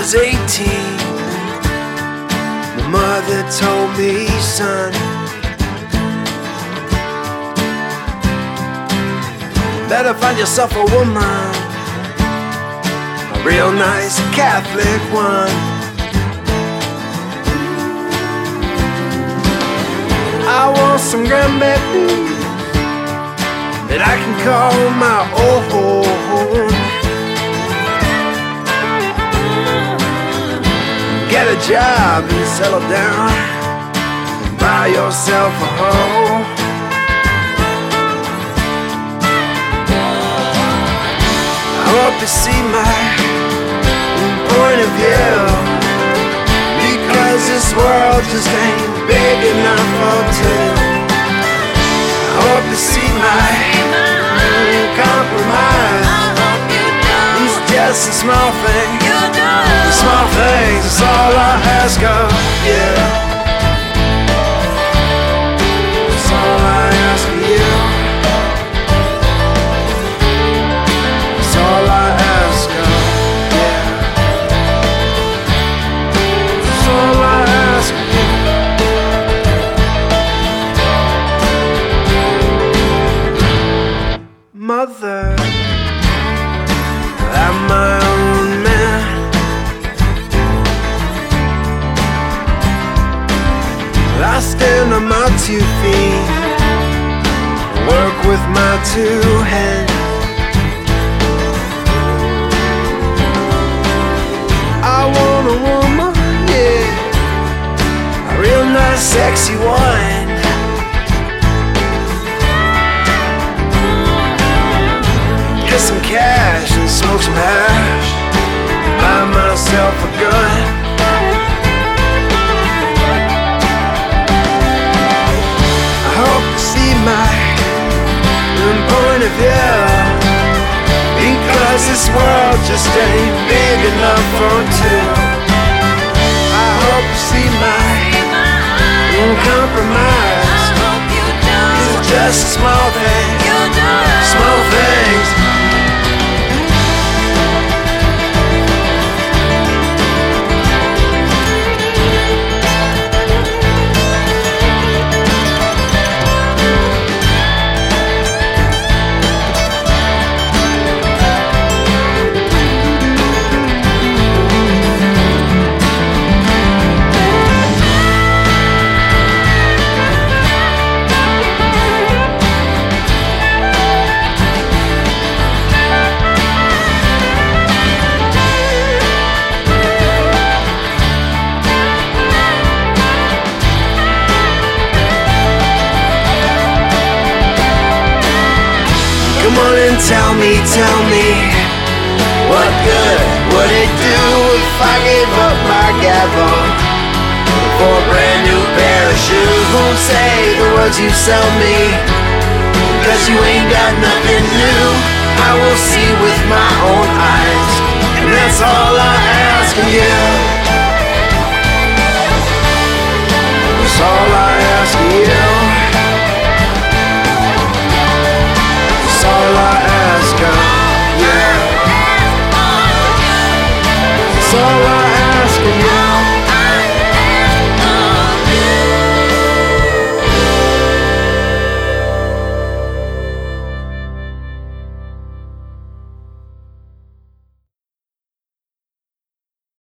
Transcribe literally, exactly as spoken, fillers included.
was eighteen, my mother told me, son, better find yourself a woman, a real nice Catholic one. I want some grandbabies that I can call my own. Get a job and settle down, and buy yourself a home. I hope you see my point of view, because this world just ain't big enough for two. I hope you see my compromise. It's just a small thing. Small things, that's all I ask of you. That's all I ask of you. That's all I ask of you. That's all I ask of you. Mother, I'm my own man. I stand on my two feet, work with my two hands. I want a woman, yeah, a real nice sexy one. Get some cash and smoke some hash, buy myself a gun. Point of view, because this world just ain't big enough for two. I hope you see my compromise. It's just a small thing, small things. Come on and tell me, tell me, what good would it do if I gave up my gavel for a brand new pair of shoes? Won't say the words you sell me, cause you ain't got nothing new. I will see with my own eyes, and that's all I ask of you.